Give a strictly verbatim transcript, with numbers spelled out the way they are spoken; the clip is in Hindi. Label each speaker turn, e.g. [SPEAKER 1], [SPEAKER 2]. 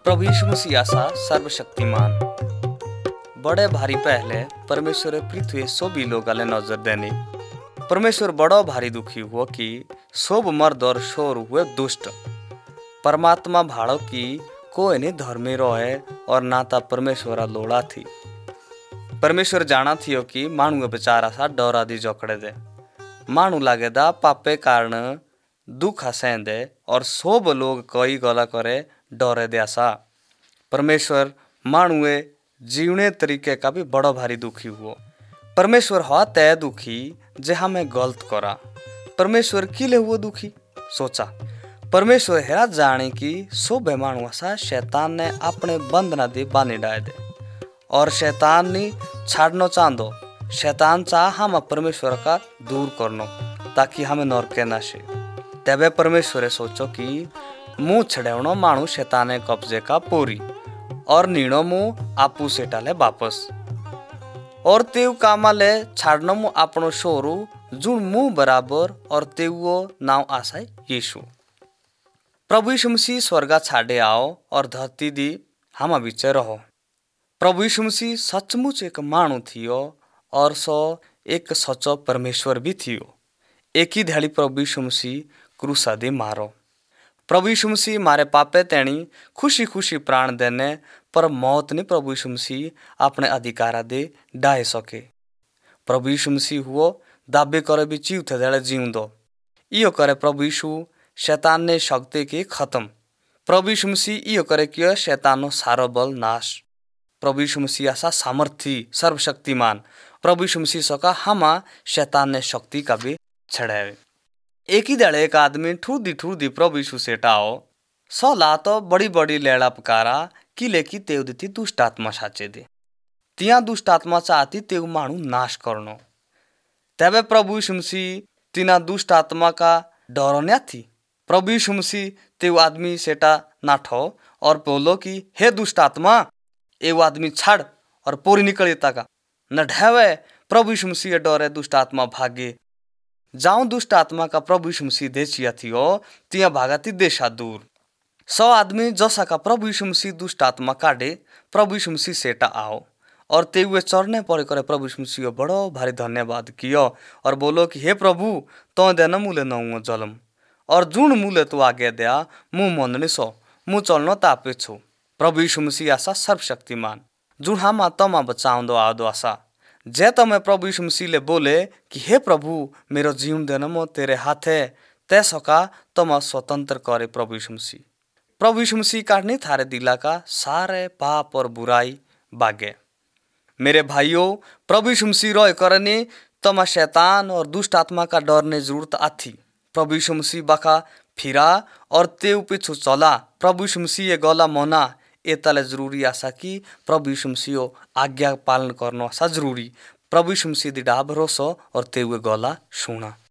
[SPEAKER 1] प्रभु यीशु मसीह आसा सर्वशक्तिमान। बड़े भारी पहले परमेश्वर पृथ्वी सोबी लोग आले नजर देनी। परमेश्वर बड़ो भारी दुखी हुआ कि सोब मर्द और शोर हुए दुष्ट। परमात्मा भाड़ो की कोई नहीं धर्मी रोहे और नाता परमेश्वर लोड़ा थी। परमेश्वर जाना थियो कि मानू बेचारा सा डरा दी जोकड़े दे। मानू लागे दा पापे कारण दुख हसें दे और सोब लोग कई गला करे डरे दे आसा। परमेश्वर मानुए जीवने तरीके का भी बड़ो भारी दुखी हुआ। परमेश्वर हो तय दुखी जे हमें गलत करा। परमेश्वर किले हुआ दुखी सोचा। परमेश्वर हेरा जाने की सोबे मानू आसा शैतान ने अपने बंधना दे बाने डाय दे और शैतान नी छाड़नो चांदो। शैतान चाह हम परमेश्वर का दूर करनो ताकि हमें नरके ना से। तबे परमेश्वर सोचो कि मुँह छड़ेवनो मानू शैताने कब्जे का पूरी और नीणो मुँह आपू से टाले वापस और तेव कामाले छाड़नो मुँह अपनो शोरू जुन मुँह बराबर और तेवो नाव आसाय यीशु। प्रभु यीशु मसीह स्वर्गा छाड़े आओ और धरती दी हम बीचे रहो। प्रभु यीशु मसीह सचमुच एक मानू थियो और सो एक सचो परमेश्वर भी थियो। एक ही धड़ी प्रभु यीशु मसीह क्रूसा दे मारो। प्रभु यीशु मसीह मारे पापे तेणी खुशी खुशी प्राण देने पर मौत ने प्रभु यीशु मसीह अपने अधिकारा दे डाहे सके। प्रभु यीशु मसीह हुओ दाबे करे भी जीव थे देले जीव दो। इयो करे प्रभु यीशु शैतान ने शक्ति के खत्म। प्रभु यीशु मसीह इयो करे कि शैतानो सारो बल नाश। प्रभु यीशु मसीह आसा सामर्थी सर्वशक्तिमान। प्रभु यीशु मसीह सका हमा शैतान ने शक्ति का भी छड़ावे। एक ही दड़े एक आदमी ठूदी ठूदी प्रभु यीशु से टाओ सो ला तो बड़ी बड़ी लेड़ा पकारा कि लेकी तेव देती दुष्ट आत्मा साचे दे। तिया दुष्ट आत्मा चाहती तेव मानू नाश करनो। तबे प्रभु यीशु मसीह तिना दुष्ट आत्मा का डरो न्या थी। प्रभु यीशु मसीह तेव आदमी सेटा नाठो और बोलो कि हे दुष्ट आत्मा एव आदमी छाड़ और पोरी निकल का न ढावे। प्रभु यीशु मसीह डरे दुष्ट आत्मा भागे। जाऊं दुष्ट आत्मा का प्रभु यीशु मसीह देचिया थियो तिया भागाती देशा दूर। सौ आदमी जसा का प्रभु यीशु मसीह दुष्ट आत्मा काटे प्रभु यीशु मसीह सेटा आओ और ते हुए चरने पड़े करे प्रभु यीशु मसीह बड़ो भारी धन्यवाद कियो और बोलो कि हे प्रभु तो देना मूले नौ जलम और जुन मूले तो आगे दया मुँह मंदनी सो मुँह चलनो तापे छो। प्रभु यीशु मसीह आसा सर्वशक्तिमान जुन हम तमा बचाउंदो आदो आसा। जे तो मैं प्रभु यीशु मसीह ले बोले कि हे प्रभु मेरो जीवन देना मो तेरे हाथ है तै सका तो मैं स्वतंत्र करे प्रभु यीशु मसीह। प्रभु यीशु मसीह काटने थारे दिला का सारे पाप और बुराई बागे। मेरे भाइयों प्रभु यीशु मसीह रोए करने तमा शैतान और दुष्ट आत्मा का डरने जरूरत आथी। प्रभु यीशु मसीह बका फिरा और तेव पिछु चला। प्रभु यीशु मसीह ये गला मोना ए तले जरूरी आसा कि प्रभु यीशु मसीह आज्ञा पालन करना आसा जरूरी। प्रभु यीशु मसीह दी डा भरोसा और तेवे गला सुना।